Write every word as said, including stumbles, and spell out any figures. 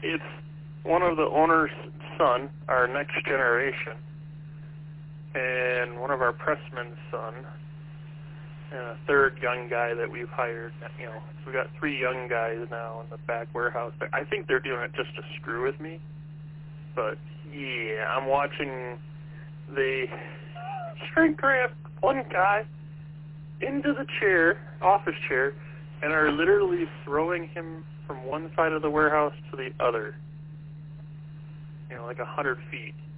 it's one of the owner's son, our next generation, and one of our pressmen's son, and a third young guy that we've hired. You know, so we got three young guys now in the back warehouse. I think they're doing it just to screw with me. But yeah, I'm watching the shrink wrap one guy into the chair, office chair, and are literally throwing him from one side of the warehouse to the other. You know, like a hundred feet.